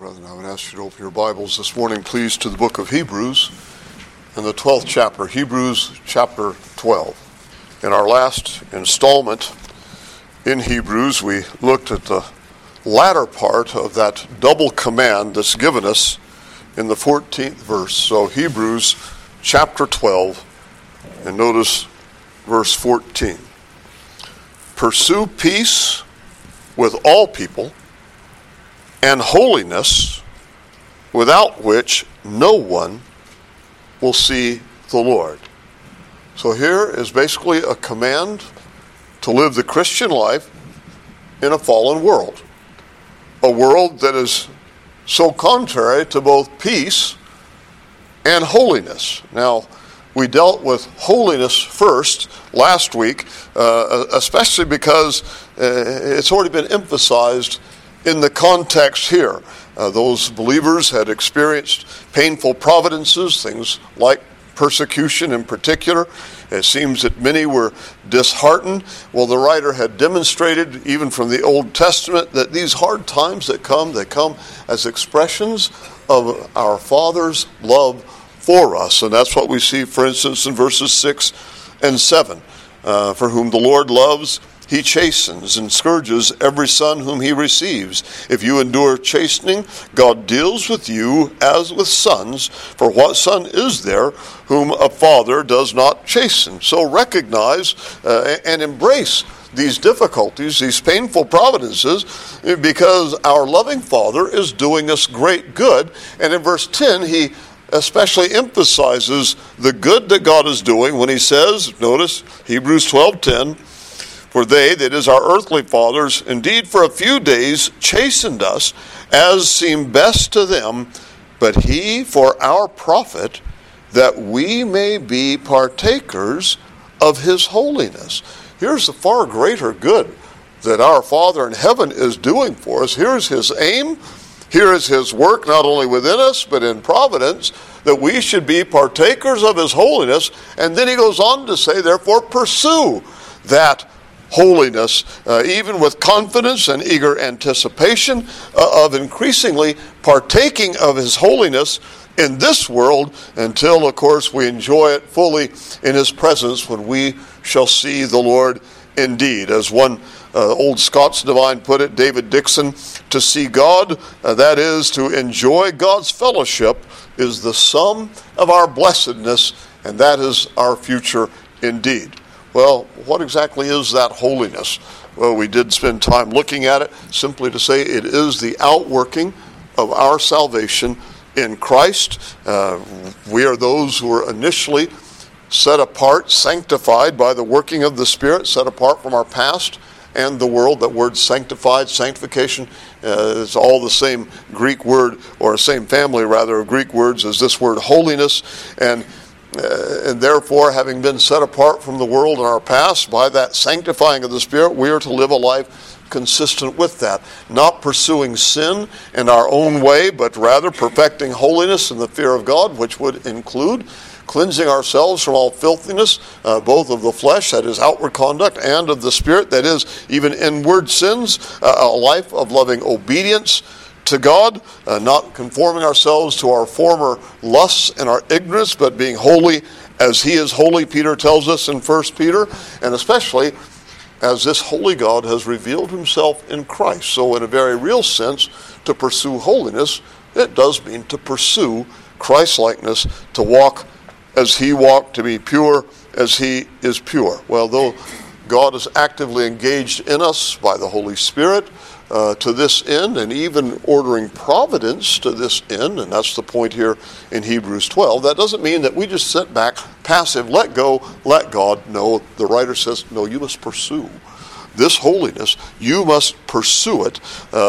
Brethren, I would ask you to open your Bibles this morning, please, to the book of Hebrews and the 12th chapter, Hebrews chapter 12. In our last installment in Hebrews, we looked at the latter part of that double command that's given us in the 14th verse. So Hebrews chapter 12, and notice verse 14. Pursue peace with all people and holiness, without which no one will see the Lord. So here is basically a command to live the Christian life in a fallen world. A world that is so contrary to both peace and holiness. Now, we dealt with holiness first last week, especially because it's already been emphasized in the context here. Those believers had experienced painful providences, things like persecution in particular. It seems that many were disheartened. Well, the writer had demonstrated, even from the Old Testament, that these hard times that come, they come as expressions of our Father's love for us. And that's what we see, for instance, in verses 6 and 7. For whom the Lord loves, He chastens and scourges every son whom He receives. If you endure chastening, God deals with you as with sons. For what son is there whom a father does not chasten? So recognize and embrace these difficulties, these painful providences, because our loving Father is doing us great good. And in verse 10, he especially emphasizes the good that God is doing when he says, notice Hebrews 12:10, for they, that is our earthly fathers, indeed for a few days chastened us, as seemed best to them, but He for our profit, that we may be partakers of His holiness. Here's the far greater good that our Father in heaven is doing for us. Here's His aim. Here is His work, not only within us, but in providence, that we should be partakers of His holiness. And then he goes on to say, therefore, pursue that holiness, even with confidence and eager anticipation of increasingly partaking of His holiness in this world, until, of course, we enjoy it fully in His presence when we shall see the Lord indeed. As one old Scots divine put it, David Dixon, to see God, that is, to enjoy God's fellowship, is the sum of our blessedness, and that is our future indeed. Well, what exactly is that holiness? Well, we did spend time looking at it, simply to say it is the outworking of our salvation in Christ. We are those who are initially set apart, sanctified by the working of the Spirit, set apart from our past and the world. That word sanctified, sanctification, is all the same Greek word, or same family rather of Greek words as this word holiness. And therefore, having been set apart from the world in our past by that sanctifying of the Spirit, we are to live a life consistent with that, not pursuing sin in our own way, but rather perfecting holiness in the fear of God, which would include cleansing ourselves from all filthiness, both of the flesh, that is outward conduct, and of the spirit, that is even inward sins, a life of loving obedience to God, not conforming ourselves to our former lusts and our ignorance, but being holy as He is holy, Peter tells us in 1 Peter, and especially as this holy God has revealed Himself in Christ. So in a very real sense, to pursue holiness, it does mean to pursue Christ-likeness, to walk as He walked, to be pure as He is pure. Well, though God is actively engaged in us by the Holy Spirit to this end, and even ordering providence to this end, and that's the point here in Hebrews 12, that doesn't mean that we just sit back, passive, let go, let God. No, the writer says, no, you must pursue this holiness. You must pursue it.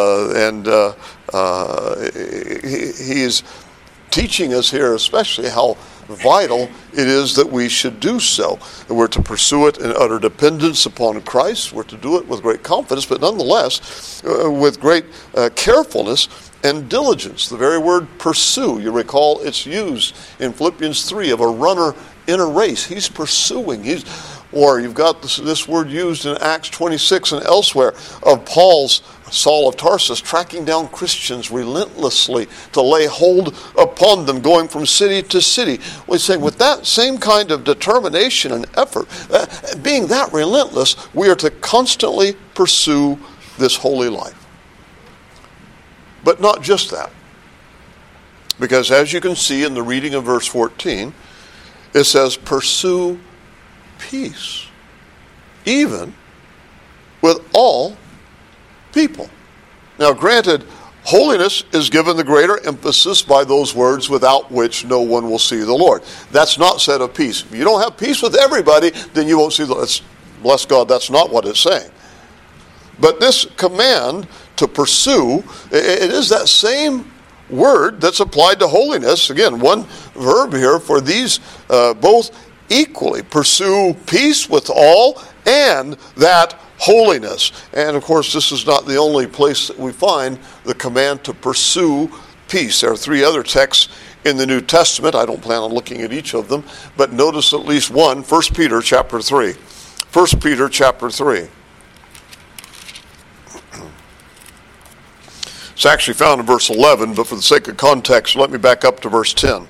He is teaching us here especially how vital it is that we should do so. And we're to pursue it in utter dependence upon Christ. We're to do it with great confidence, but nonetheless with great carefulness and diligence. The very word pursue, you recall it's used in Philippians 3 of a runner in a race. He's pursuing. Or you've got this word used in Acts 26 and elsewhere of Paul's Saul of Tarsus tracking down Christians relentlessly to lay hold upon them, going from city to city. We're saying with that same kind of determination and effort, being that relentless, we are to constantly pursue this holy life. But not just that. Because as you can see in the reading of verse 14, it says, pursue peace, even with all people. Now granted, holiness is given the greater emphasis by those words, without which no one will see the Lord. That's not said of peace. If you don't have peace with everybody, then you won't see the Lord. Bless God, that's not what it's saying. But this command to pursue, it is that same word that's applied to holiness. Again, one verb here for these both equally. Pursue peace with all and that holiness. And of course, this is not the only place that we find the command to pursue peace. There are three other texts in the New Testament. I don't plan on looking at each of them, but notice at least one, 1 Peter chapter 3. 1 Peter chapter 3. It's actually found in verse 11, but for the sake of context, let me back up to verse 10.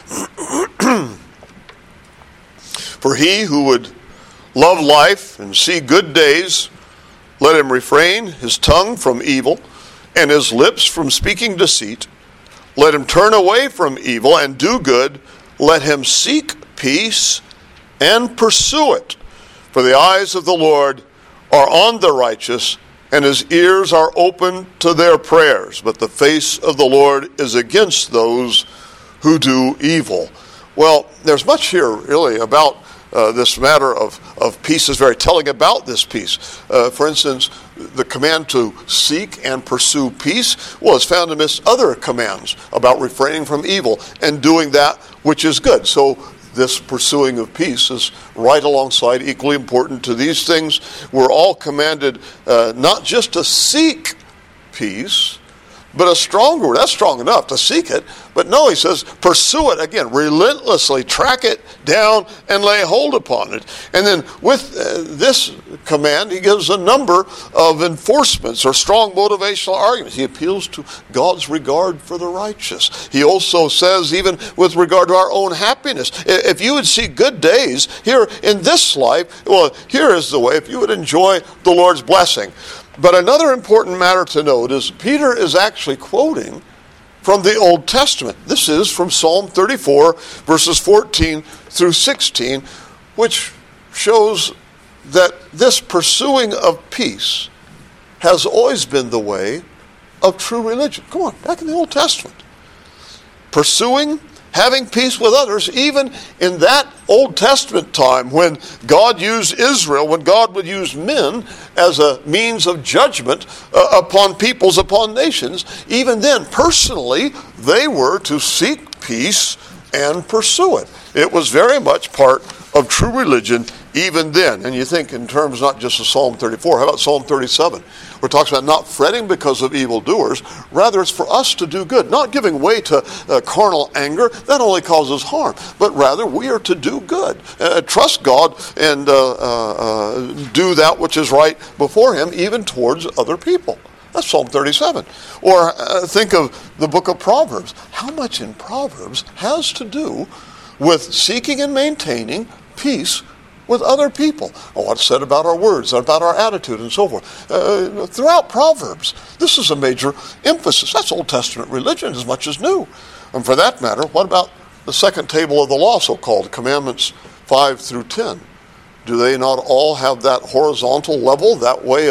For he who would love life and see good days, let him refrain his tongue from evil and his lips from speaking deceit. Let him turn away from evil and do good. Let him seek peace and pursue it. For the eyes of the Lord are on the righteous, and his ears are open to their prayers. But the face of the Lord is against those who do evil. Well, there's much here really about this matter of peace is very telling about this peace. For instance, the command to seek and pursue peace was found amidst other commands about refraining from evil and doing that which is good. So this pursuing of peace is right alongside, equally important to these things. We're all commanded not just to seek peace, but a stronger word. That's strong enough to seek it. But no, he says, pursue it. Again, relentlessly track it down and lay hold upon it. And then with this command, he gives a number of enforcements or strong motivational arguments. He appeals to God's regard for the righteous. He also says, even with regard to our own happiness, if you would see good days here in this life, well, here is the way, if you would enjoy the Lord's blessing. But another important matter to note is Peter is actually quoting from the Old Testament. This is from Psalm 34, verses 14 through 16, which shows that this pursuing of peace has always been the way of true religion. Come on, back in the Old Testament. Pursuing, having peace with others, even in that Old Testament time when God used Israel, when God would use men as a means of judgment upon peoples, upon nations, even then, personally, they were to seek peace and pursue it. It was very much part of true religion even then. And you think in terms not just of Psalm 34, how about Psalm 37? Where it talks about not fretting because of evildoers. Rather, it's for us to do good, not giving way to carnal anger. That only causes harm. But rather, we are to do good. Trust God and do that which is right before him, even towards other people. That's Psalm 37. Or think of the book of Proverbs. How much in Proverbs has to do with seeking and maintaining peace with other people? What's said about our words, about our attitude, and so forth. Throughout Proverbs, this is a major emphasis. That's Old Testament religion as much as new. And for that matter, what about the second table of the law, so-called, Commandments 5 through 10? Do they not all have that horizontal level, that way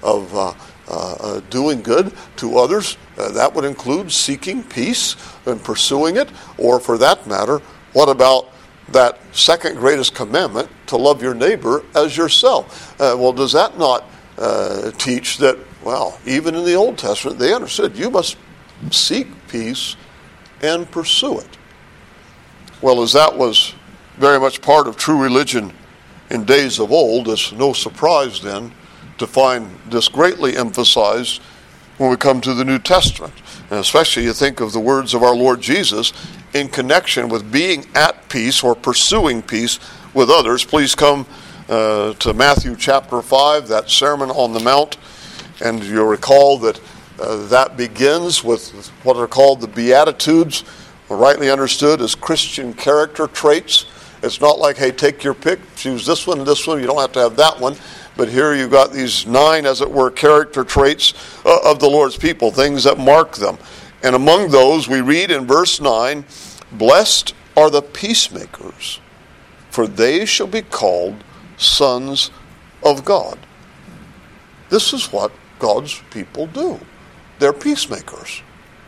of doing good to others? That would include seeking peace and pursuing it. Or for that matter, what about that second greatest commandment, to love your neighbor as yourself? Well, does that not teach that, well, even in the Old Testament, they understood you must seek peace and pursue it? Well, as that was very much part of true religion in days of old, it's no surprise then to find this greatly emphasized when we come to the New Testament. And especially you think of the words of our Lord Jesus in connection with being at peace or pursuing peace with others. Please come to Matthew chapter 5, that Sermon on the Mount. And you'll recall that that begins with what are called the Beatitudes, rightly understood as Christian character traits. It's not like, hey, take your pick, choose this one and this one. You don't have to have that one. But here you've got these 9, as it were, character traits of the Lord's people, things that mark them. And among those, we read in verse 9, "Blessed are the peacemakers, for they shall be called sons of God." This is what God's people do. They're peacemakers.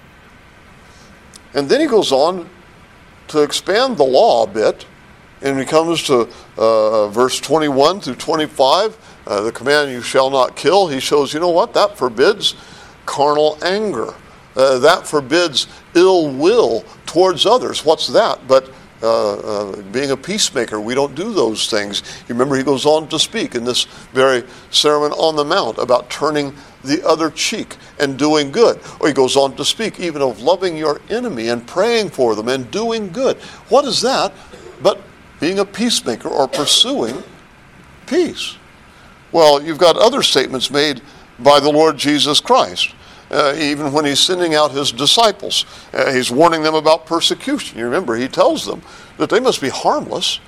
And then he goes on to expand the law a bit, and he comes to verse 21 through 25, the command, "You shall not kill." He shows, you know what, that forbids carnal anger. That forbids ill will towards others. What's that? But being a peacemaker, we don't do those things. You remember he goes on to speak in this very Sermon on the Mount about turning the other cheek and doing good. Or he goes on to speak even of loving your enemy and praying for them and doing good. What is that but being a peacemaker or pursuing peace? Well, you've got other statements made by the Lord Jesus Christ. Even when he's sending out his disciples, he's warning them about persecution. You remember, he tells them that they must be harmless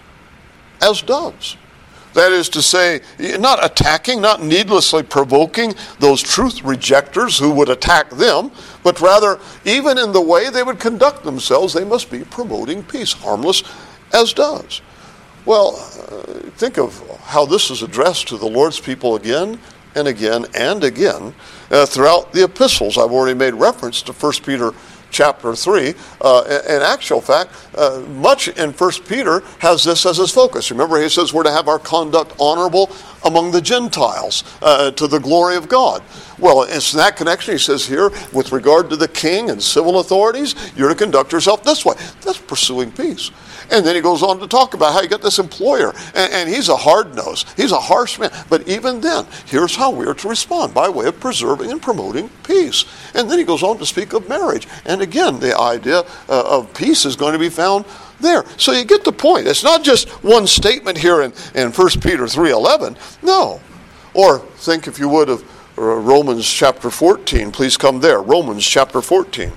as doves. That is to say, not attacking, not needlessly provoking those truth rejectors who would attack them, but rather, even in the way they would conduct themselves, they must be promoting peace, harmless as doves. Well, think of how this is addressed to the Lord's people again and again and again throughout the epistles. I've already made reference to 1 Peter chapter 3. In actual fact, much in 1 Peter has this as his focus. Remember, he says we're to have our conduct honorable among the Gentiles to the glory of God. Well, it's in that connection, he says here, with regard to the king and civil authorities, you're to conduct yourself this way. That's pursuing peace. And then he goes on to talk about how you get this employer, and he's a hard-nosed, he's a harsh man. But even then, here's how we are to respond, by way of preserving and promoting peace. And then he goes on to speak of marriage. And again, the idea of peace is going to be found there. So you get the point. It's not just one statement here in 1 Peter 3:11. No. Or think, if you would, of Romans chapter 14. Please come there. Romans chapter 14.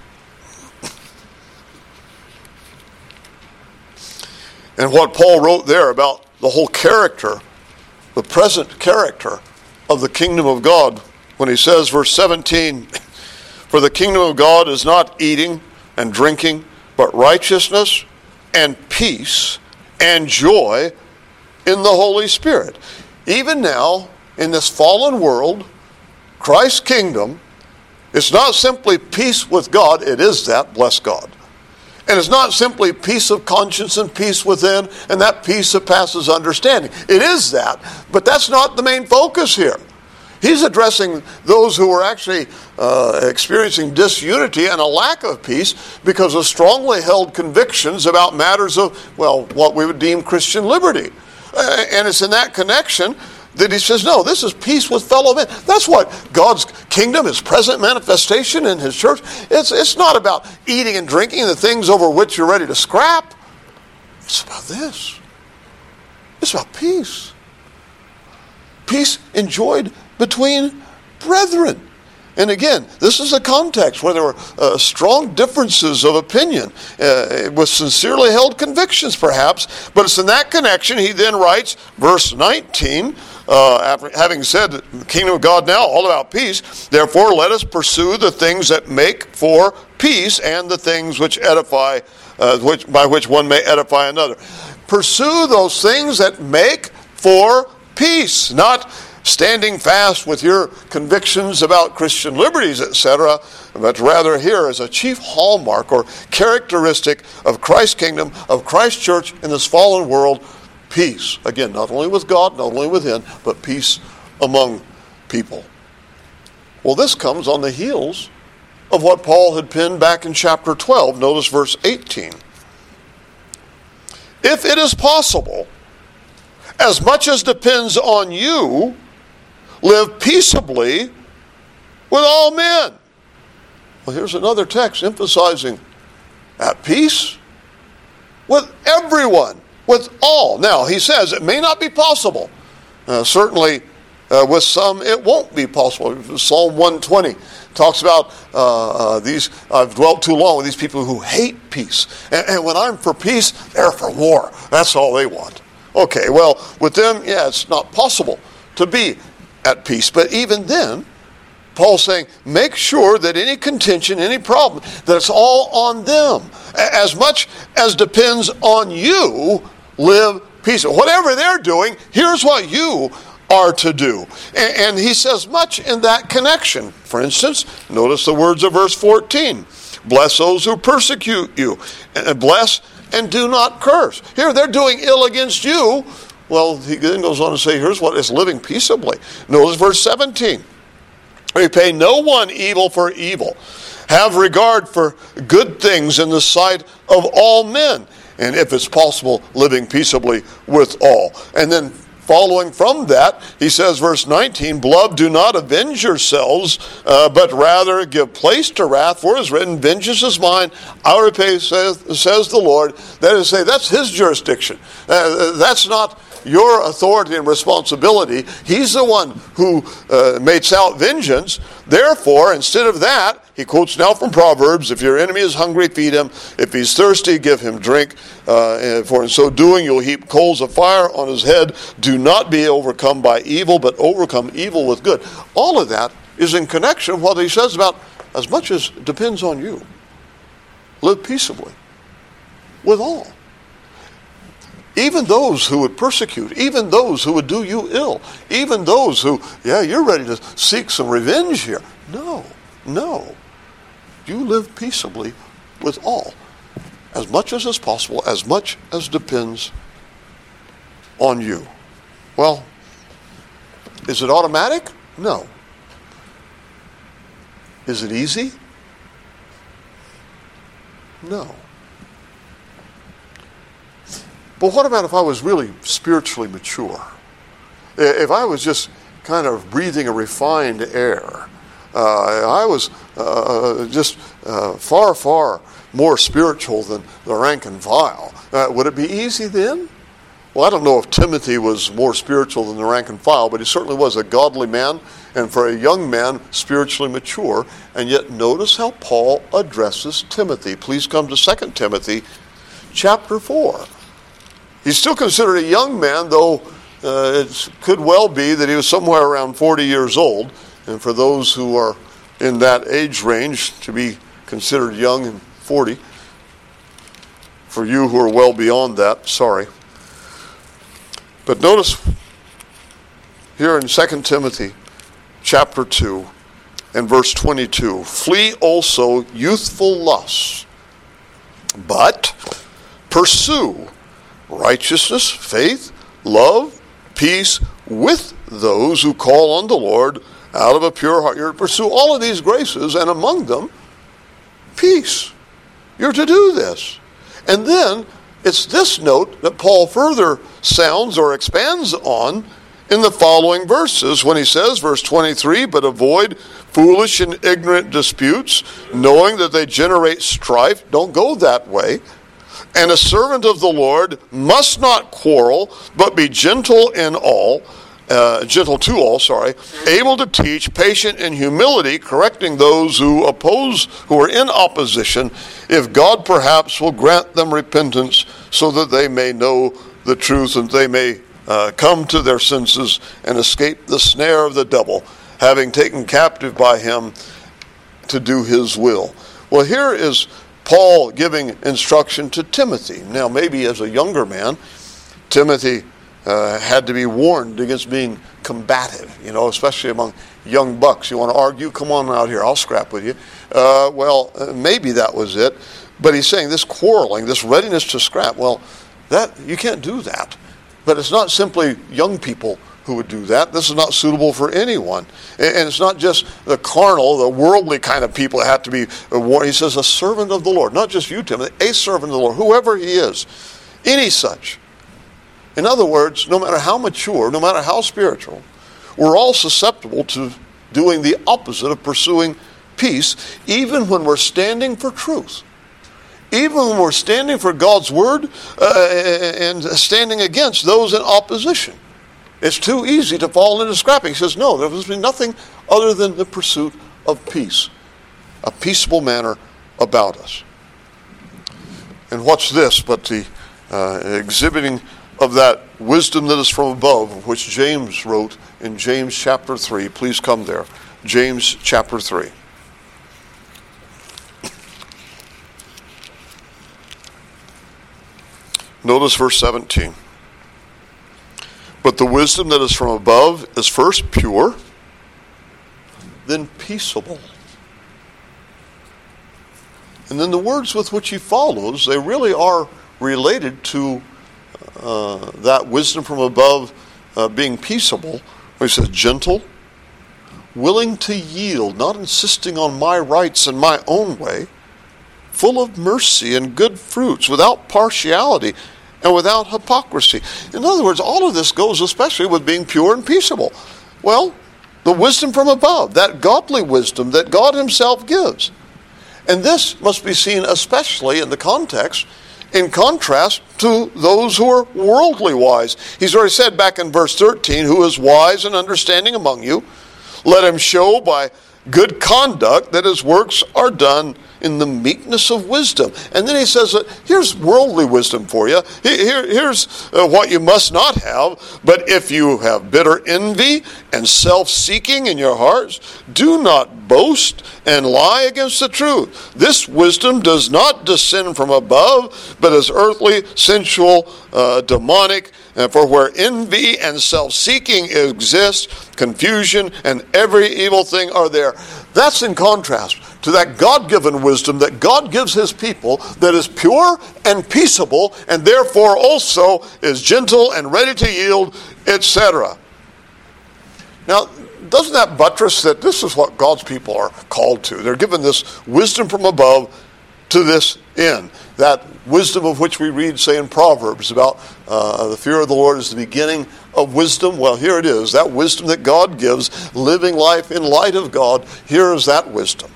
And what Paul wrote there about the whole character, the present character of the kingdom of God, when he says, verse 17, "For the kingdom of God is not eating and drinking, but righteousness and peace and joy in the Holy Spirit." Even now, in this fallen world, Christ's kingdom, it's not simply peace with God. It is that, bless God. And it's not simply peace of conscience and peace within, and that peace that passes understanding. It is that, but that's not the main focus here. He's addressing those who are actually experiencing disunity and a lack of peace because of strongly held convictions about matters of, well, what we would deem Christian liberty. And it's in that connection that he says, no, this is peace with fellow men. That's what God's kingdom, his present manifestation in his church. It's not about eating and drinking the things over which you're ready to scrap. It's about this. It's about peace. Peace enjoyed between brethren. And again, this is a context where there were strong differences of opinion, with sincerely held convictions perhaps, but it's in that connection he then writes, verse 19, after having said that the kingdom of God now, all about peace, "Therefore let us pursue the things that make for peace and the things which edify, by which one may edify another." Pursue those things that make for peace, not standing fast with your convictions about Christian liberties, etc., but rather here as a chief hallmark or characteristic of Christ's kingdom, of Christ's church in this fallen world, peace. Again, not only with God, not only within, but peace among people. Well, this comes on the heels of what Paul had penned back in chapter 12. Notice verse 18. "If it is possible, as much as depends on you, live peaceably with all men." Well, here's another text emphasizing at peace with everyone, with all. Now, he says it may not be possible. Certainly, With some, it won't be possible. Psalm 120 talks about these. I've dwelt too long with these people who hate peace. And when I'm for peace, they're for war. That's all they want. Okay, well, with them, yeah, it's not possible to be at peace. But even then, Paul's saying, make sure that any contention, any problem, that it's all on them. As much as depends on you, live peaceably. Whatever they're doing, here's what you are to do. And he says much in that connection. For instance, notice the words of verse 14. Bless those who persecute you. Bless and do not curse. Here, they're doing ill against you. Well, he then goes on to say, here's what is living peaceably. Notice verse 17. Repay no one evil for evil. Have regard for good things in the sight of all men. And if it's possible, living peaceably with all. And then following from that, he says, verse 19, Beloved, do not avenge yourselves, but rather give place to wrath, for it is written, Vengeance is mine, I will repay, says the Lord. That is to say, that's his jurisdiction. That's not your authority and responsibility. He's the one who mates out vengeance. Therefore, instead of that, he quotes now from Proverbs, if your enemy is hungry, feed him. If he's thirsty, give him drink. For in so doing, you'll heap coals of fire on his head. Do not be overcome by evil, but overcome evil with good. All of that is in connection with what he says about as much as depends on you. Live peaceably with all. Even those who would persecute, even those who would do you ill, even those who, you're ready to seek some revenge here. No. You live peaceably with all, as much as is possible, as much as depends on you. Well, is it automatic? No. Is it easy? No. But what about if I was really spiritually mature? If I was just kind of breathing a refined air, I was just far more spiritual than the rank and file. Would it be easy then? Well, I don't know if Timothy was more spiritual than the rank and file, but he certainly was a godly man, and for a young man, spiritually mature. And yet notice how Paul addresses Timothy. Please come to 2 Timothy chapter 4. He's still considered a young man, though it could well be that he was somewhere around 40 years old. And for those who are in that age range, to be considered young and 40. For you who are well beyond that, sorry. But notice here in 2 Timothy chapter 2 and verse 22, Flee also youthful lusts, but pursue righteousness, faith, love, peace with those who call on the Lord out of a pure heart. You're to pursue all of these graces, and among them, peace. You're to do this. And then, it's this note that Paul further sounds or expands on in the following verses when he says, verse 23, But avoid foolish and ignorant disputes, knowing that they generate strife. Don't go that way. And a servant of the Lord must not quarrel, but be gentle in all, gentle to all, able to teach, patient in humility, correcting those who are in opposition, if God perhaps will grant them repentance, so that they may know the truth and they may come to their senses and escape the snare of the devil, having taken captive by him to do his will. Well, here is Paul giving instruction to Timothy. Now, maybe as a younger man, Timothy had to be warned against being combative, especially among young bucks. You want to argue? Come on out here. I'll scrap with you. Maybe that was it. But he's saying this quarreling, this readiness to scrap, that you can't do that. But it's not simply young people who would do that. This is not suitable for anyone. And it's not just the carnal, the worldly kind of people that have to be warned. He says a servant of the Lord, not just you, Timothy, a servant of the Lord, whoever he is, any such. In other words, no matter how mature, no matter how spiritual, we're all susceptible to doing the opposite of pursuing peace, even when we're standing for truth. Even when we're standing for God's word and standing against those in opposition. It's too easy to fall into scrapping. He says, no, there must be nothing other than the pursuit of peace, a peaceable manner about us. And what's this but the exhibiting of that wisdom that is from above, which James wrote in James chapter 3. Please come there. James chapter 3. Notice verse 17. But the wisdom that is from above is first pure, then peaceable. And then the words with which he follows, they really are related to that wisdom from above being peaceable. He says gentle, willing to yield, not insisting on my rights and my own way, full of mercy and good fruits, without partiality and without hypocrisy. In other words, all of this goes especially with being pure and peaceable. Well, the wisdom from above, that godly wisdom that God himself gives. And this must be seen especially in the context, in contrast to those who are worldly wise. He's already said back in verse 13, who is wise and understanding among you, let him show by good conduct that his works are done in the meekness of wisdom. And then he says, here's worldly wisdom for you. Here's what you must not have. But if you have bitter envy and self-seeking in your hearts, do not boast and lie against the truth. This wisdom does not descend from above, but is earthly, sensual, demonic. For where envy and self-seeking exist, confusion and every evil thing are there. That's in contrast to that God-given wisdom that God gives his people that is pure and peaceable and therefore also is gentle and ready to yield, etc. Now, doesn't that buttress that this is what God's people are called to? They're given this wisdom from above to this end. That wisdom of which we read, say, in Proverbs about the fear of the Lord is the beginning of wisdom. Well, here it is. That wisdom that God gives, living life in light of God, here is that wisdom.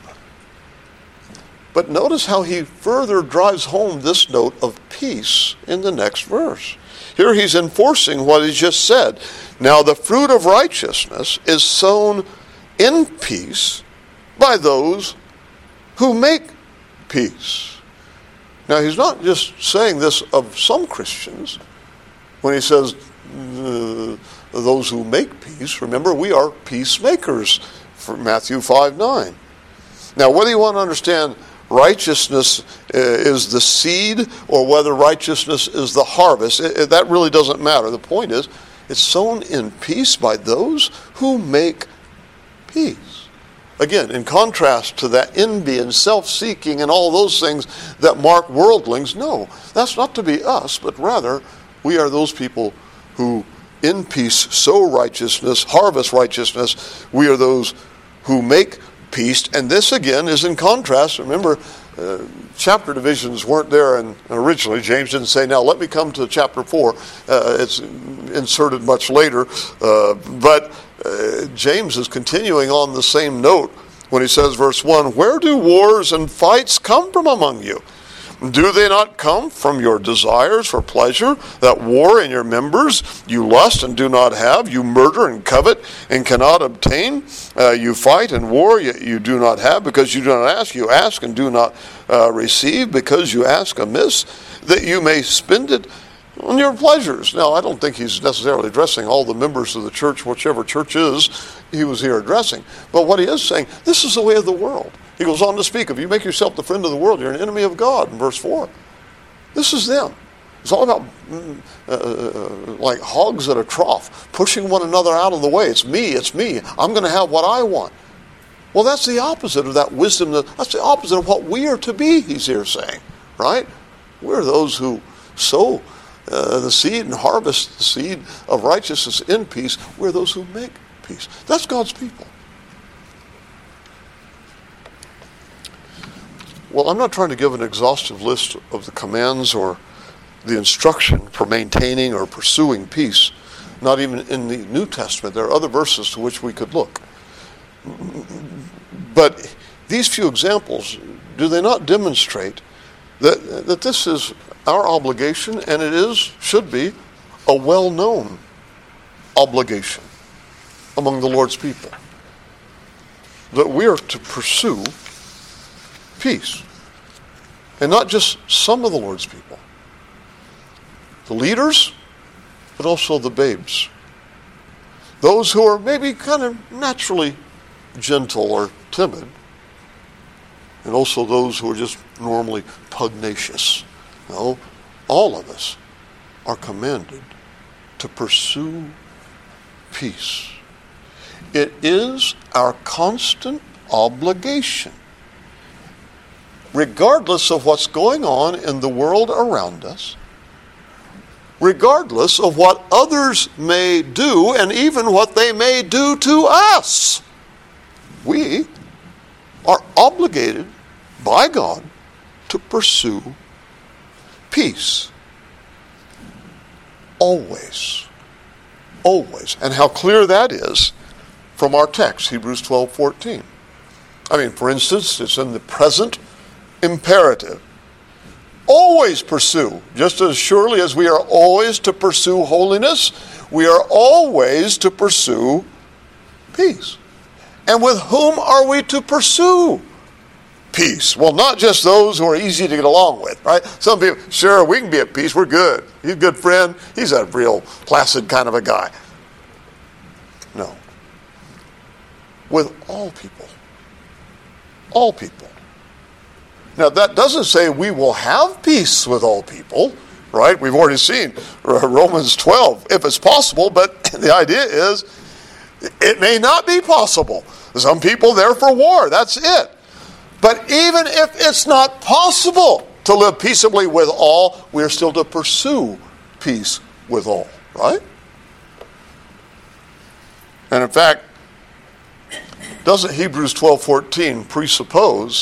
But notice how he further drives home this note of peace in the next verse. Here he's enforcing what he just said. Now the fruit of righteousness is sown in peace by those who make peace. Now, he's not just saying this of some Christians when he says those who make peace. Remember, we are peacemakers, from Matthew 5:9. Now, whether you want to understand righteousness is the seed or whether righteousness is the harvest, that really doesn't matter. The point is, it's sown in peace by those who make peace. Again, in contrast to that envy and self-seeking and all those things that mark worldlings, no, that's not to be us, but rather we are those people who in peace sow righteousness, harvest righteousness. We are those who make peace, and this again is in contrast. Remember, chapter divisions weren't there originally. James didn't say, now let me come to chapter 4. It's inserted much later, but James is continuing on the same note when he says, verse 1, where do wars and fights come from among you? Do they not come from your desires for pleasure, that war in your members? You lust and do not have. You murder and covet and cannot obtain. You fight and war, yet you do not have because you do not ask. You ask and do not receive because you ask amiss, that you may spend it on your pleasures. Now, I don't think he's necessarily addressing all the members of the church, whichever church is he was here addressing. But what he is saying, this is the way of the world. He goes on to speak, if you make yourself the friend of the world, you're an enemy of God, in verse 4. This is them. It's all about like hogs at a trough, pushing one another out of the way. It's me. I'm going to have what I want. Well, that's the opposite of that wisdom. That's the opposite of what we are to be, he's here saying. Right? We're those who sow the seed and harvest the seed of righteousness in peace. We're those who make peace. That's God's people. Well, I'm not trying to give an exhaustive list of the commands or the instruction for maintaining or pursuing peace. Not even in the New Testament. There are other verses to which we could look. But these few examples, do they not demonstrate that this is our obligation, and it should be a well-known obligation among the Lord's people, that we are to pursue peace. And not just some of the Lord's people. The leaders, but also the babes. Those who are maybe kind of naturally gentle or timid. And also those who are just normally pugnacious. No, all of us are commanded to pursue peace. It is our constant obligation, regardless of what's going on in the world around us, regardless of what others may do, and even what they may do to us. We are obligated by God to pursue peace. Always. Always. And how clear that is from our text, Hebrews 12:14. I mean, for instance, it's in the present imperative. Always pursue. Just as surely as we are always to pursue holiness, we are always to pursue peace. And with whom are we to pursue peace? Well, not just those who are easy to get along with, right? Some people, sure, we can be at peace, we're good. He's a good friend, he's a real placid kind of a guy. No. With all people. All people. Now, that doesn't say we will have peace with all people, right? We've already seen Romans 12, if it's possible, but the idea is it may not be possible. Some people there for war, that's it. But even if it's not possible to live peaceably with all, we are still to pursue peace with all, right? And in fact, doesn't Hebrews 12:14 presuppose,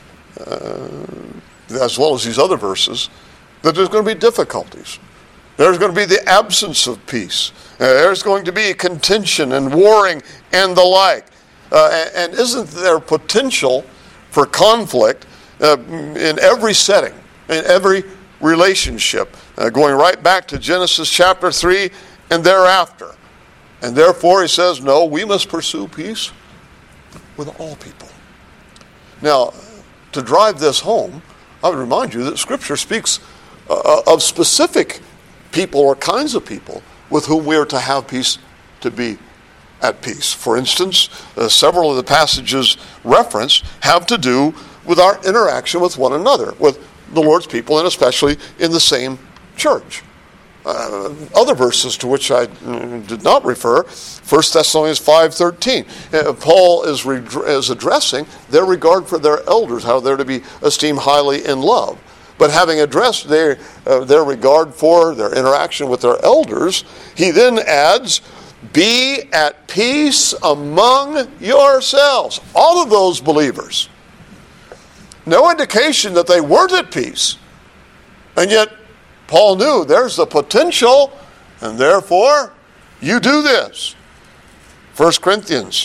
as well as these other verses, that there's going to be difficulties? There's going to be the absence of peace. There's going to be contention and warring and the like. And isn't there potential for conflict in every setting, in every relationship, going right back to Genesis chapter 3 and thereafter? And therefore, he says, no, we must pursue peace with all people. Now, to drive this home, I would remind you that Scripture speaks of specific people or kinds of people with whom we are to have peace, to be at peace. For instance, several of the passages referenced have to do with our interaction with one another, with the Lord's people, and especially in the same church. Other verses to which I did not refer, 1 Thessalonians 5:13. Paul is addressing their regard for their elders, how they're to be esteemed highly in love. But having addressed their regard for their interaction with their elders, he then adds, be at peace among yourselves. All of those believers. No indication that they weren't at peace. And yet, Paul knew there's the potential, and therefore, you do this. 2 Corinthians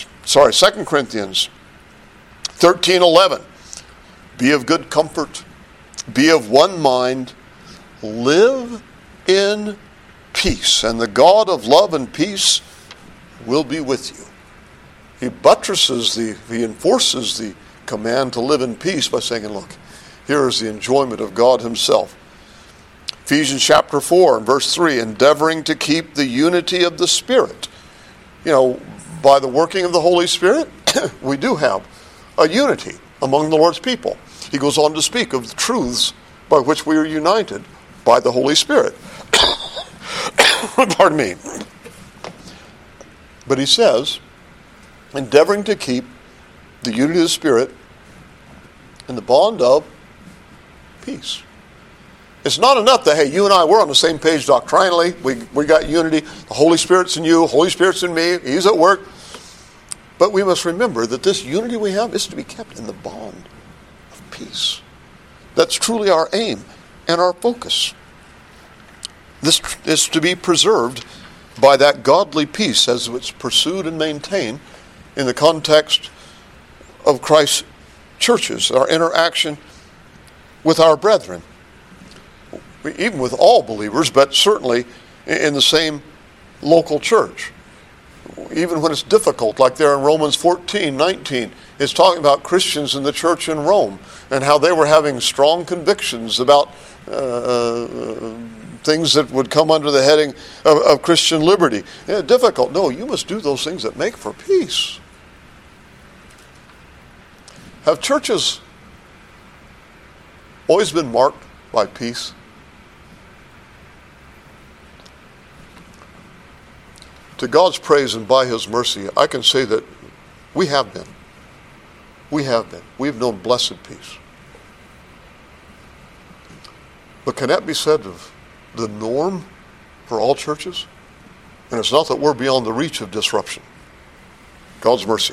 13:11. Be of good comfort. Be of one mind. Live in peace. And the God of love and peace will be with you. He he enforces the command to live in peace by saying, look, here is the enjoyment of God himself. Ephesians chapter 4 and verse 3, endeavoring to keep the unity of the Spirit. You know, by the working of the Holy Spirit, we do have a unity among the Lord's people. He goes on to speak of the truths by which we are united by the Holy Spirit. Pardon me. But he says, endeavoring to keep the unity of the Spirit in the bond of peace. It's not enough that, hey, you and I, we're on the same page doctrinally. We got unity. The Holy Spirit's in you. The Holy Spirit's in me. He's at work. But we must remember that this unity we have is to be kept in the bond of peace. That's truly our aim and our focus. This is to be preserved by that godly peace as it's pursued and maintained in the context of Christ's churches, our interaction with our brethren. Even with all believers, but certainly in the same local church. even when it's difficult, like there in Romans 14:19, it's talking about Christians in the church in Rome and how they were having strong convictions about things that would come under the heading of Christian liberty. Yeah, difficult. No, you must do those things that make for peace. Have churches always been marked by peace? To God's praise and by His mercy, I can say that we have been. We have been. We've known blessed peace. But can that be said of the norm for all churches? And it's not that we're beyond the reach of disruption. God's mercy.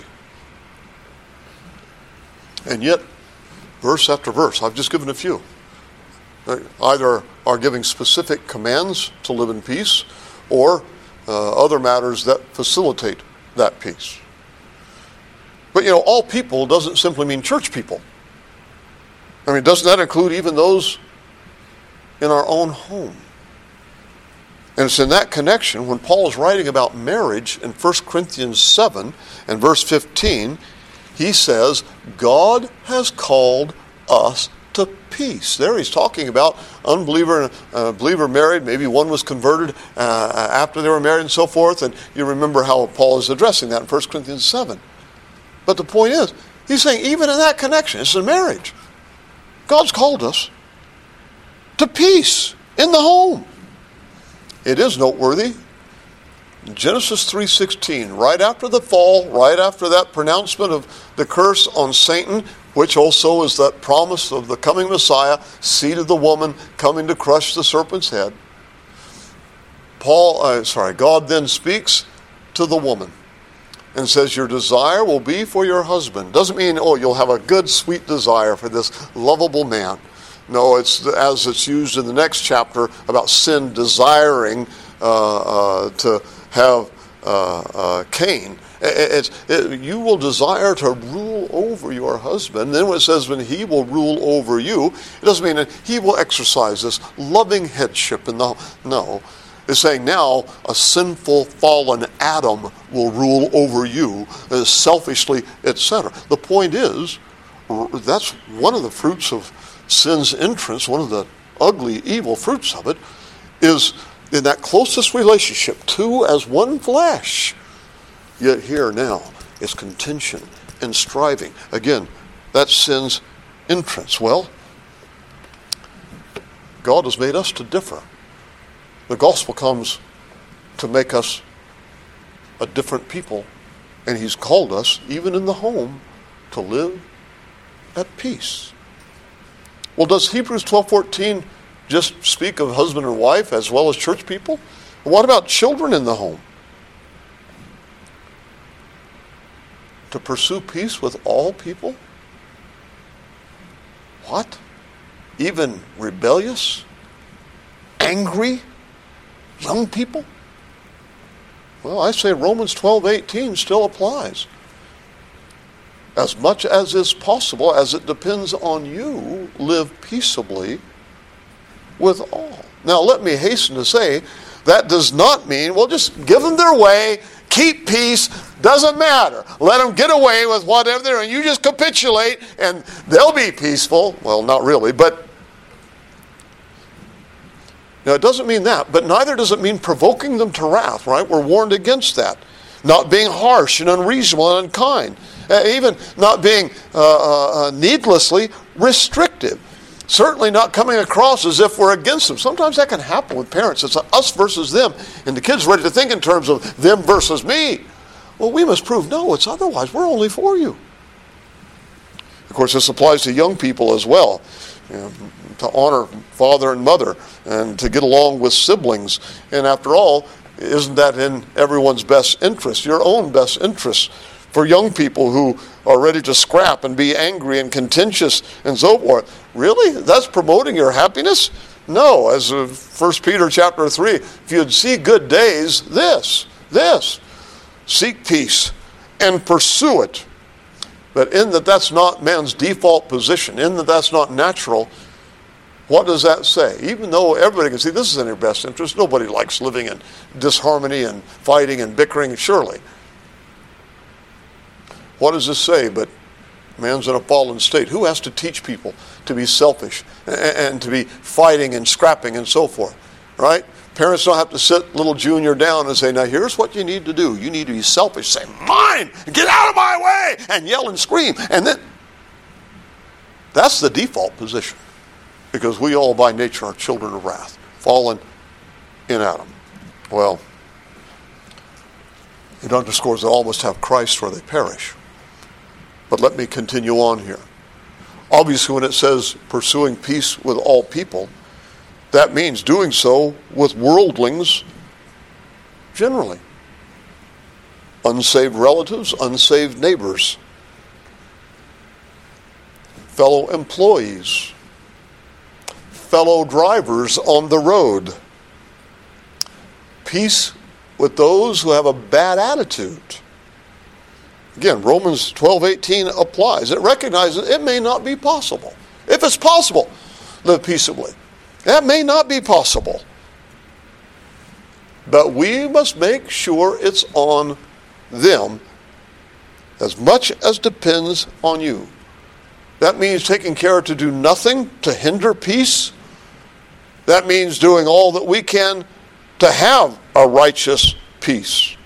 And yet, verse after verse, I've just given a few, either are giving specific commands to live in peace or other matters that facilitate that peace. But all people doesn't simply mean church people. I mean, doesn't that include even those in our own home? And it's in that connection when Paul is writing about marriage in 1 Corinthians 7 and verse 15, he says, God has called us to peace. There he's talking about unbeliever and believer married. Maybe one was converted after they were married and so forth. And you remember how Paul is addressing that in 1 Corinthians 7. But the point is, he's saying even in that connection, it's a marriage. God's called us to peace in the home. It is noteworthy. Genesis 3:16, right after the fall, right after that pronouncement of the curse on Satan, which also is that promise of the coming Messiah, seed of the woman, coming to crush the serpent's head. God then speaks to the woman and says, your desire will be for your husband. Doesn't mean, you'll have a good, sweet desire for this lovable man. No, it's as it's used in the next chapter about sin desiring to have Cain. You will desire to rule over your husband. Then when it says when he will rule over you, it doesn't mean that he will exercise this loving headship in the home. No, it's saying now a sinful fallen Adam will rule over you selfishly, etc. The point is, that's one of the fruits of sin's entrance, one of the ugly, evil fruits of it, is in that closest relationship, two as one flesh. Yet here now is contention and striving. Again, that's sin's entrance. Well, God has made us to differ. The gospel comes to make us a different people, and He's called us, even in the home, to live at peace. Well, does Hebrews 12:14 just speak of husband and wife as well as church people? What about children in the home? To pursue peace with all people? What? Even rebellious, angry young people? Well, I say Romans 12:18 still applies. As much as is possible, as it depends on you, live peaceably with all. Now, let me hasten to say, that does not mean, just give them their way, keep peace, doesn't matter. Let them get away with whatever they're doing. You just capitulate and they'll be peaceful. Well, not really, but now it doesn't mean that, but neither does it mean provoking them to wrath, right? We're warned against that. Not being harsh and unreasonable and unkind. Even not being needlessly restrictive. Certainly not coming across as if we're against them. Sometimes that can happen with parents. It's us versus them. And the kid's ready to think in terms of them versus me. Well, we must prove, no, it's otherwise. We're only for you. Of course, this applies to young people as well. To honor father and mother and to get along with siblings. And after all, isn't that in everyone's best interest? Your own best interest. For young people who are ready to scrap and be angry and contentious and so forth. Really? That's promoting your happiness? No. As 1 Peter chapter 3, if you'd see good days, this. Seek peace and pursue it. But in that that's not man's default position, in that that's not natural, what does that say? Even though everybody can see this is in your best interest, nobody likes living in disharmony and fighting and bickering, surely. what does this say? But man's in a fallen state. Who has to teach people to be selfish and to be fighting and scrapping and so forth, right? Parents don't have to sit little Junior down and say, now here's what you need to do. You need to be selfish. Say, mine! Get out of my way! And yell and scream. And then, that's the default position. Because we all by nature are children of wrath, fallen in Adam. Well, it underscores that all must have Christ or they perish. But let me continue on here. Obviously, when it says pursuing peace with all people, that means doing so with worldlings generally. Unsaved relatives, unsaved neighbors, fellow employees, fellow drivers on the road. Peace with those who have a bad attitude. Again, Romans 12:18 applies. It recognizes it may not be possible. If it's possible, live peaceably. That may not be possible. But we must make sure it's on them as much as depends on you. That means taking care to do nothing to hinder peace. That means doing all that we can to have a righteous peace.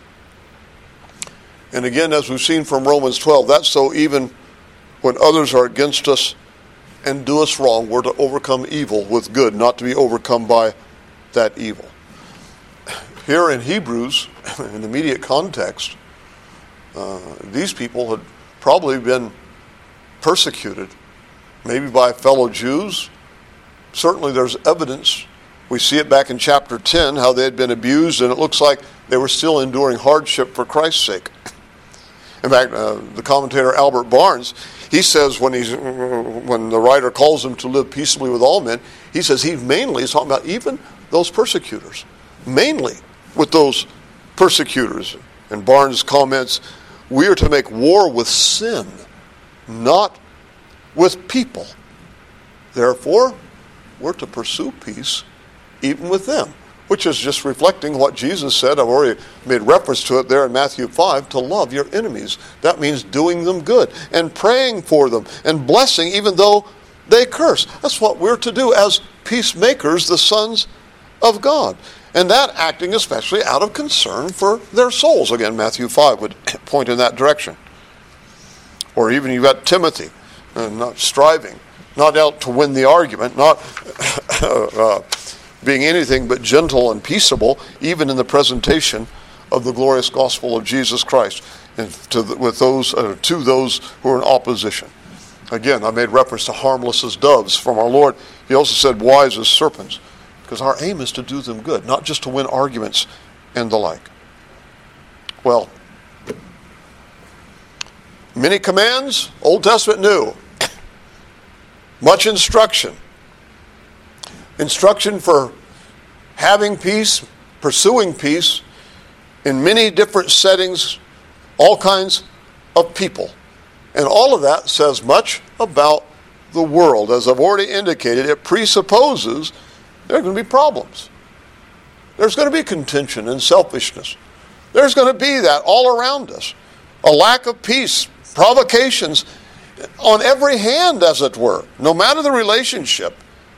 And again, as we've seen from Romans 12, that's so even when others are against us and do us wrong, we're to overcome evil with good, not to be overcome by that evil. Here in Hebrews, in the immediate context, these people had probably been persecuted, maybe by fellow Jews. Certainly there's evidence. We see it back in chapter 10, how they had been abused, and it looks like they were still enduring hardship for Christ's sake. In fact, the commentator Albert Barnes, he says when the writer calls them to live peaceably with all men, he says he mainly is talking about even those persecutors. Mainly with those persecutors. And Barnes comments, we are to make war with sin, not with people. Therefore, we're to pursue peace even with them, which is just reflecting what Jesus said. I've already made reference to it there in Matthew 5, to love your enemies. That means doing them good and praying for them and blessing even though they curse. That's what we're to do as peacemakers, the sons of God. And that acting especially out of concern for their souls. Again, Matthew 5 would point in that direction. Or even you've got Timothy, not striving, not out to win the argument, not being anything but gentle and peaceable, even in the presentation of the glorious gospel of Jesus Christ, and to those who are in opposition. Again, I made reference to harmless as doves from our Lord. He also said wise as serpents, because our aim is to do them good, not just to win arguments and the like. Well, many commands, Old Testament, New. Much instruction. Instruction for having peace, pursuing peace in many different settings, all kinds of people. And all of that says much about the world. As I've already indicated, it presupposes there are going to be problems. There's going to be contention and selfishness. There's going to be that all around us. A lack of peace, provocations on every hand, as it were, no matter the relationship.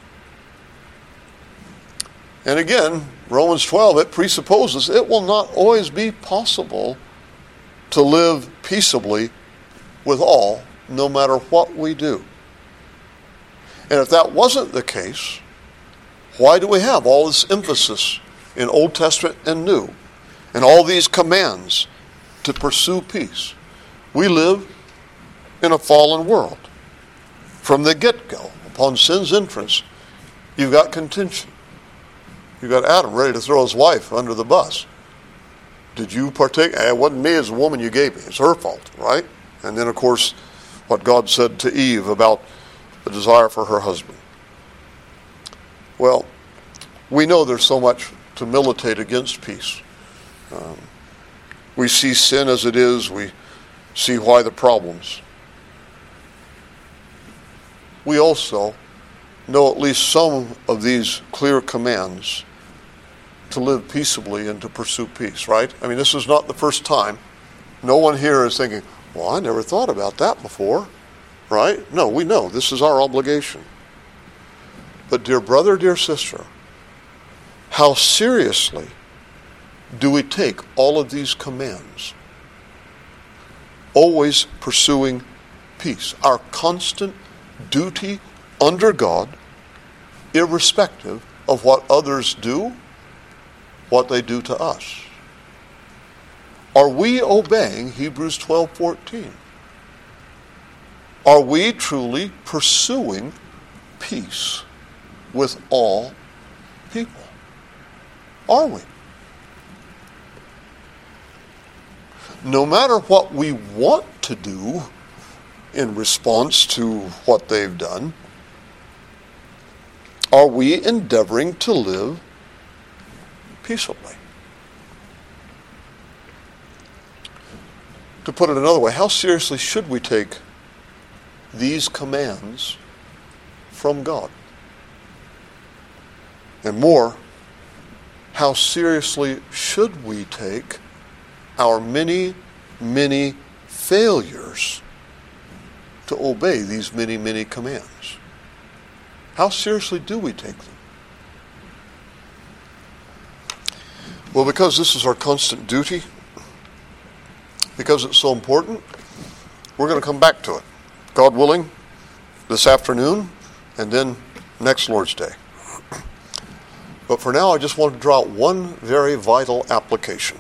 And again, Romans 12, it presupposes it will not always be possible to live peaceably with all, no matter what we do. And if that wasn't the case, why do we have all this emphasis in Old Testament and New, and all these commands to pursue peace? We live in a fallen world. From the get-go, upon sin's entrance, you've got contention. You've got Adam ready to throw his wife under the bus. Did you partake? It wasn't me, as a woman you gave me. It's her fault, right? And then, of course, what God said to Eve about the desire for her husband. Well, we know there's so much to militate against peace. We see sin as it is. We see why the problems. We also know at least some of these clear commands to live peaceably and to pursue peace, right? I mean, this is not the first time. No one here is thinking, Well, I never thought about that before, right? No, we know this is our obligation. But dear brother, dear sister, how seriously do we take all of these commands? Always pursuing peace, our constant duty under God, irrespective of what others do, what they do to us. Are we obeying Hebrews 12:14? Are we truly pursuing peace with all people? Are we? No matter what we want to do in response to what they've done, are we endeavoring to live peaceably? To put it another way, how seriously should we take these commands from God? And more, how seriously should we take our many, many failures to obey these many, many commands? How seriously do we take them? Well, because this is our constant duty, because it's so important, we're going to come back to it, God willing, this afternoon, and then next Lord's Day. But for now, I just want to draw out one very vital application.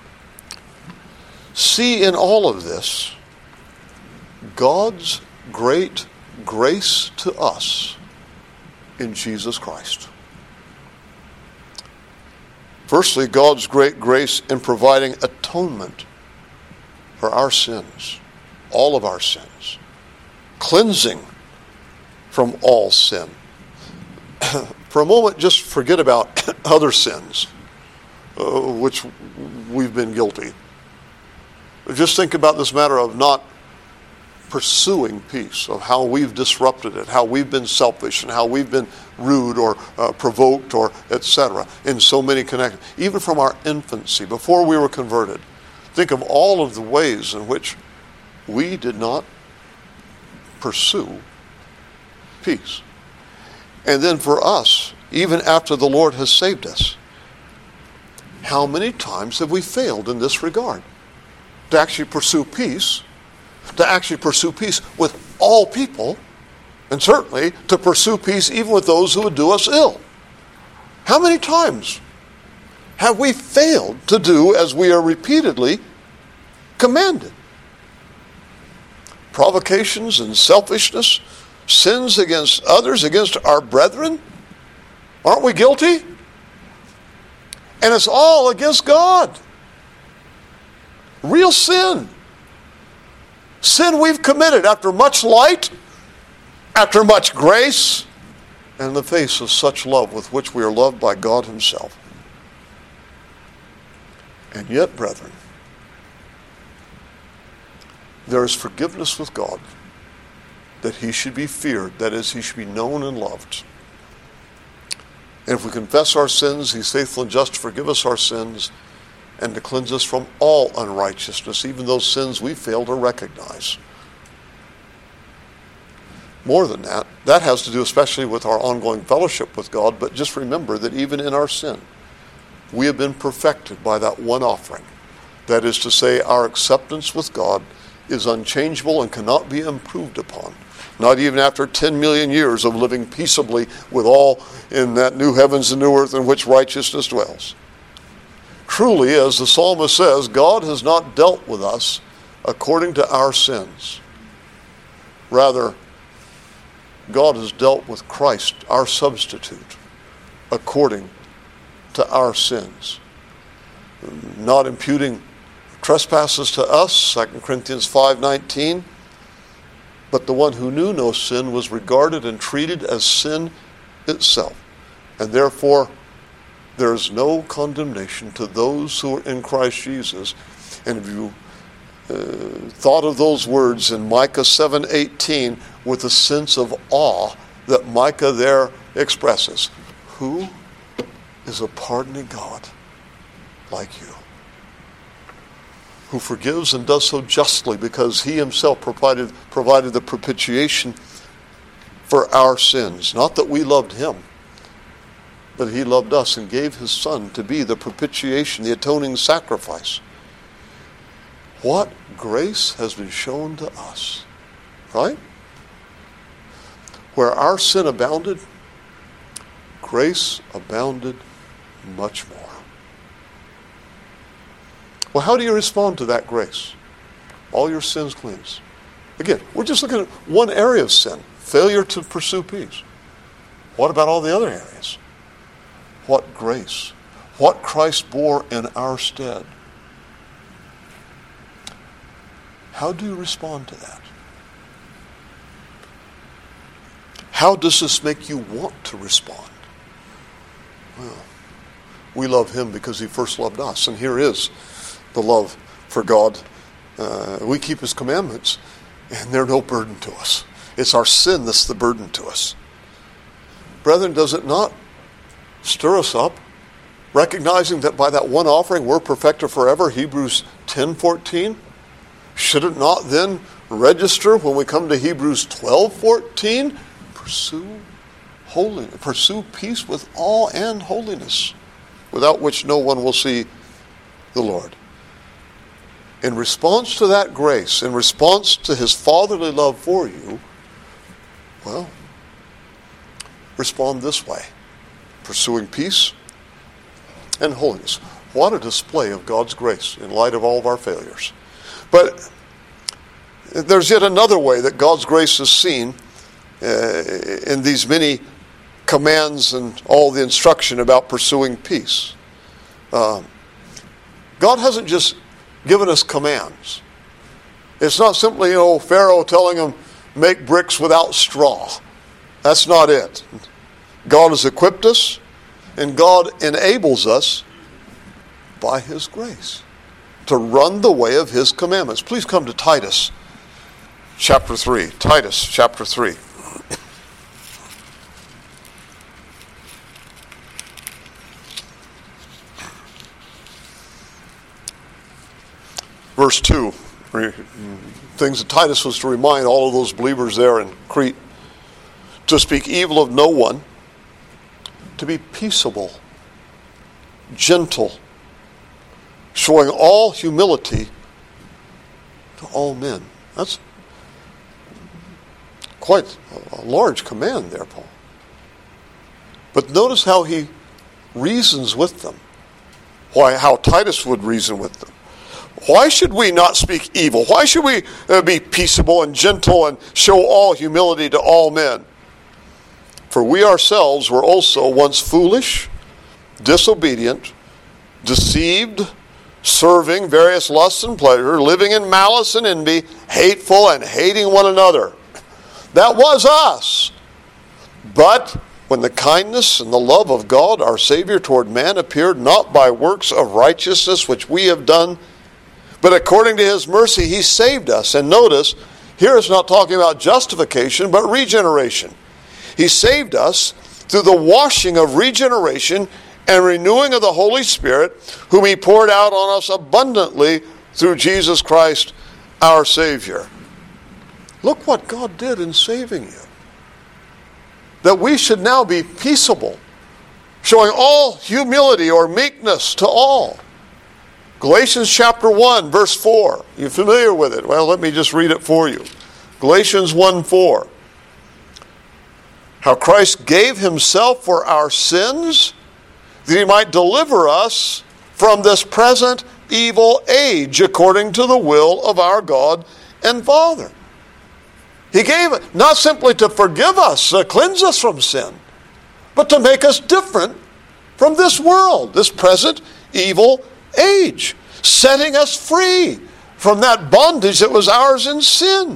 See in all of this God's great grace to us in Jesus Christ. Firstly, God's great grace in providing atonement for our sins, all of our sins, cleansing from all sin. For a moment, just forget about other sins, which we've been guilty. Just think about this matter of not pursuing peace, of how we've disrupted it, how we've been selfish, and how we've been rude or provoked or etc. in so many connections. Even from our infancy, before we were converted. Think of all of the ways in which we did not pursue peace. And then for us, even after the Lord has saved us, how many times have we failed in this regard? To actually pursue peace with all people, and certainly to pursue peace even with those who would do us ill. How many times have we failed to do as we are repeatedly commanded? Provocations and selfishness, sins against others, against our brethren, aren't we guilty? And it's all against God. Real sin. Sin we've committed after much light, after much grace, and in the face of such love with which we are loved by God Himself. And yet, brethren, there is forgiveness with God, that He should be feared, that is, He should be known and loved. And if we confess our sins, He's faithful and just to forgive us our sins and to cleanse us from all unrighteousness, even those sins we fail to recognize. More than that, that has to do especially with our ongoing fellowship with God, but just remember that even in our sin, we have been perfected by that one offering. That is to say, our acceptance with God is unchangeable and cannot be improved upon, not even after 10 million years of living peaceably with all in that new heavens and new earth in which righteousness dwells. Truly, as the psalmist says, God has not dealt with us according to our sins. Rather, God has dealt with Christ, our substitute, according to our sins, not imputing trespasses to us, 2 Corinthians 5:19, but the one who knew no sin was regarded and treated as sin itself, and therefore there is no condemnation to those who are in Christ Jesus. And if you thought of those words in Micah 7:18 with a sense of awe that Micah there expresses, who is a pardoning God like you? who forgives and does so justly, because he himself provided the propitiation for our sins. Not that we loved him, but he loved us and gave his Son to be the propitiation, the atoning sacrifice. What grace has been shown to us, right? Where our sin abounded, grace abounded much more. Well, how do you respond to that grace? All your sins cleansed. Again, we're just looking at one area of sin, failure to pursue peace. What about all the other areas? What grace? What Christ bore in our stead? How do you respond to that? How does this make you want to respond? Well, we love him because he first loved us. And here is the love for God. We keep his commandments, and they're no burden to us. It's our sin that's the burden to us. Brethren, does it not stir us up, recognizing that by that one offering we're perfected forever, Hebrews 10:14? Should it not then register when we come to Hebrews 12:14? Pursue peace with all and holiness, without which no one will see the Lord. In response to that grace, in response to his fatherly love for you, well, respond this way: pursuing peace and holiness. What a display of God's grace in light of all of our failures. But there's yet another way that God's grace is seen in these many commands and all the instruction about pursuing peace. God hasn't just given us commands. It's not simply, Pharaoh telling him, make bricks without straw. That's not it. God has equipped us, and God enables us by his grace to run the way of his commandments. Please come to Titus chapter 3. Titus chapter 3. Verse 2, things that Titus was to remind all of those believers there in Crete: to speak evil of no one, to be peaceable, gentle, showing all humility to all men. That's quite a large command there, Paul. But notice how he reasons with them. How Titus would reason with them. Why should we not speak evil? Why should we be peaceable and gentle and show all humility to all men? For we ourselves were also once foolish, disobedient, deceived, serving various lusts and pleasures, living in malice and envy, hateful and hating one another. That was us. But when the kindness and the love of God, our Savior, toward man appeared, not by works of righteousness which we have done, but according to his mercy, he saved us. And notice, here it's not talking about justification, but regeneration. He saved us through the washing of regeneration and renewing of the Holy Spirit, whom he poured out on us abundantly through Jesus Christ, our Savior. Look what God did in saving you. That we should now be peaceable, showing all humility or meekness to all. Galatians chapter 1, verse 4. You familiar with it? Well, let me just read it for you. Galatians 1:4. How Christ gave himself for our sins, that he might deliver us from this present evil age, according to the will of our God and Father. He gave it not simply to forgive us, cleanse us from sin, but to make us different from this world, this present evil age, setting us free from that bondage that was ours in sin,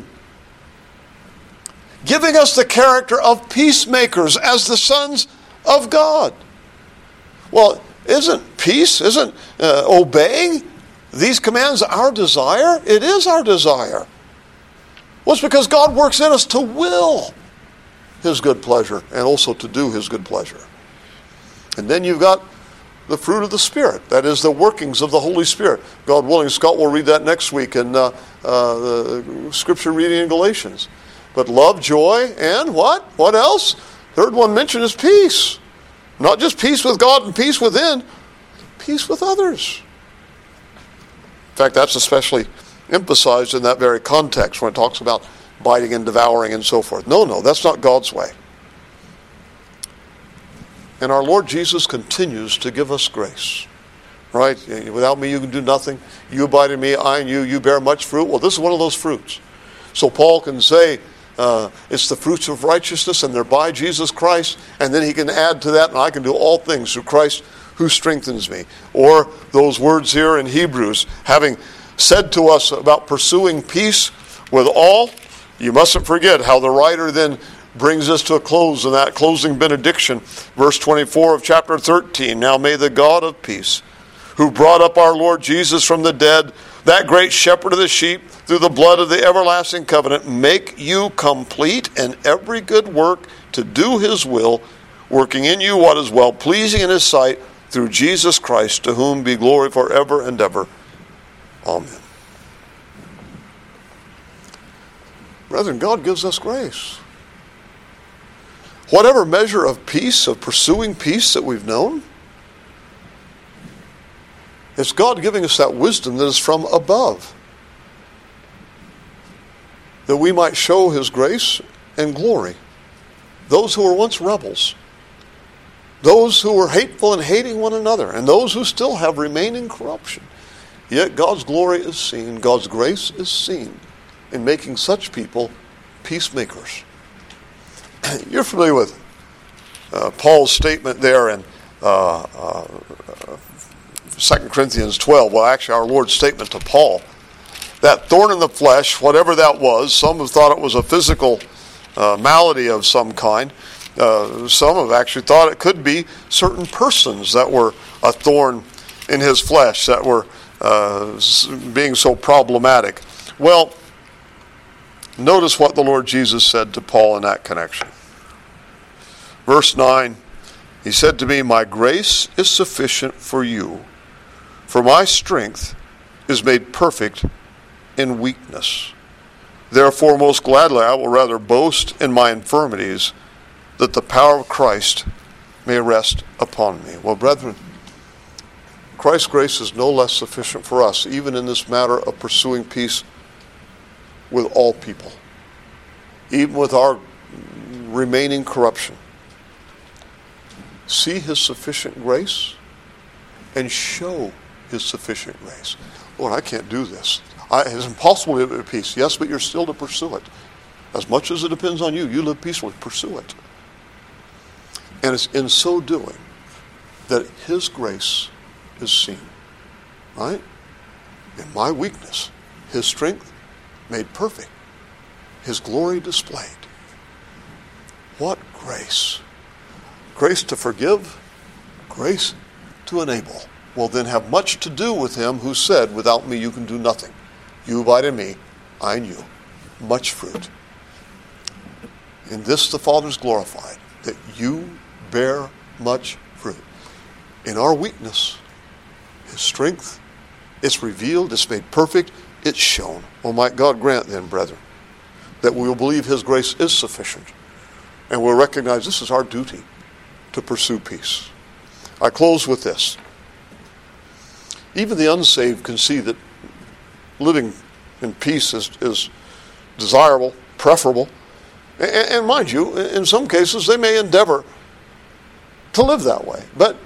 giving us the character of peacemakers as the sons of God. Well, isn't peace, isn't obeying these commands our desire? It is our desire. Well, it's because God works in us to will his good pleasure and also to do his good pleasure. And then you've got the fruit of the Spirit. That is the workings of the Holy Spirit. God willing, Scott will read that next week in the scripture reading in Galatians. But love, joy, and what? What else? Third one mentioned is peace. Not just peace with God and peace within, peace with others. In fact, that's especially emphasized in that very context when it talks about biting and devouring and so forth. No, that's not God's way. And our Lord Jesus continues to give us grace. Right? Without me you can do nothing. You abide in me, I in you, you bear much fruit. Well, this is one of those fruits. So Paul can say it's the fruits of righteousness and they're by Jesus Christ. And then he can add to that, and I can do all things through Christ who strengthens me. Or those words here in Hebrews, having said to us about pursuing peace with all, you mustn't forget how the writer then brings us to a close in that closing benediction. Verse 24 of chapter 13. Now may the God of peace, who brought up our Lord Jesus from the dead, that great shepherd of the sheep, through the blood of the everlasting covenant, make you complete in every good work to do his will, working in you what is well-pleasing in his sight, through Jesus Christ, to whom be glory forever and ever. Amen. Brethren, God gives us grace. Whatever measure of peace, of pursuing peace that we've known, it's God giving us that wisdom that is from above, that we might show his grace and glory. Those who were once rebels, those who were hateful and hating one another, and those who still have remaining corruption. Yet God's glory is seen, God's grace is seen in making such people peacemakers. You're familiar with Paul's statement there in 2 Corinthians 12. Well, actually, our Lord's statement to Paul. That thorn in the flesh, whatever that was, some have thought it was a physical malady of some kind. Some have actually thought it could be certain persons that were a thorn in his flesh, that were being so problematic. Well, notice what the Lord Jesus said to Paul in that connection. Verse 9, he said to me, my grace is sufficient for you, for my strength is made perfect in weakness. Therefore, most gladly, I will rather boast in my infirmities, that the power of Christ may rest upon me. Well, brethren, Christ's grace is no less sufficient for us, even in this matter of pursuing peace with all people, even with our remaining corruption. See his sufficient grace and show his sufficient grace. Lord, I can't do this. It's impossible to live at peace. Yes, but you're still to pursue it. As much as it depends on you, you live peacefully, pursue it. And it's in so doing that his grace is seen. Right? In my weakness, his strength made perfect, his glory displayed. What grace! Grace to forgive, grace to enable, will then have much to do with him who said, without me you can do nothing. You abide in me, I in you. Much fruit. In this the Father is glorified, that you bear much fruit. In our weakness, his strength, it's revealed, it's made perfect, it's shown. Well, might God grant then, brethren, that we will believe his grace is sufficient, and we'll recognize this is our duty to pursue peace. I close with this. Even the unsaved can see that living in peace is desirable, preferable. And mind you, in some cases they may endeavor to live that way. But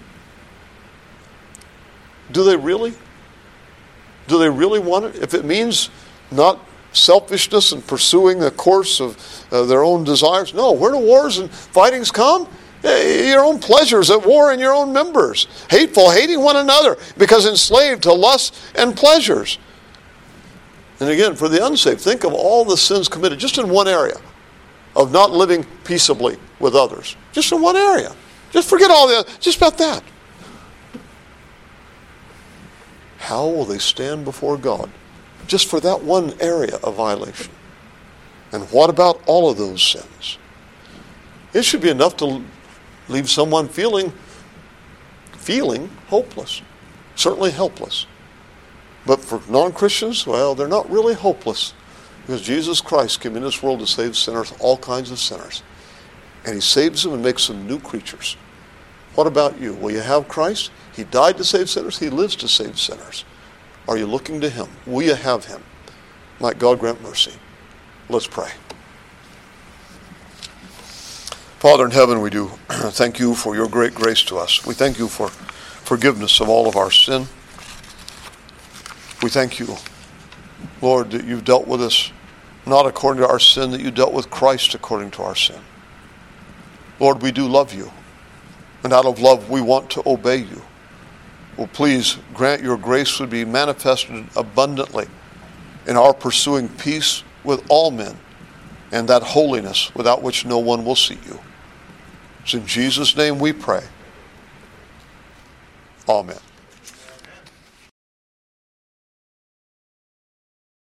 do they really? Do they really want it? If it means not selfishness and pursuing the course of their own desires, no. Where do wars and fightings come? Your own pleasures at war in your own members. Hateful, hating one another, because enslaved to lusts and pleasures. And again, for the unsaved, think of all the sins committed just in one area of not living peaceably with others. Just in one area. Just forget all the other, just about that. How will they stand before God just for that one area of violation? And what about all of those sins? It should be enough to leave someone feeling feeling hopeless, certainly helpless. But for non-Christians, well, they're not really hopeless, because Jesus Christ came in this world to save sinners, all kinds of sinners. And he saves them and makes them new creatures. What about you? Will you have Christ? He died to save sinners. He lives to save sinners. Are you looking to him? Will you have him? Might God grant mercy. Let's pray. Father in heaven, we do thank you for your great grace to us. We thank you for forgiveness of all of our sin. We thank you, Lord, that you've dealt with us not according to our sin, that you dealt with Christ according to our sin. Lord, we do love you, and out of love we want to obey you. Well, please grant your grace would be manifested abundantly in our pursuing peace with all men and that holiness without which no one will see you. It's in Jesus' name we pray. Amen.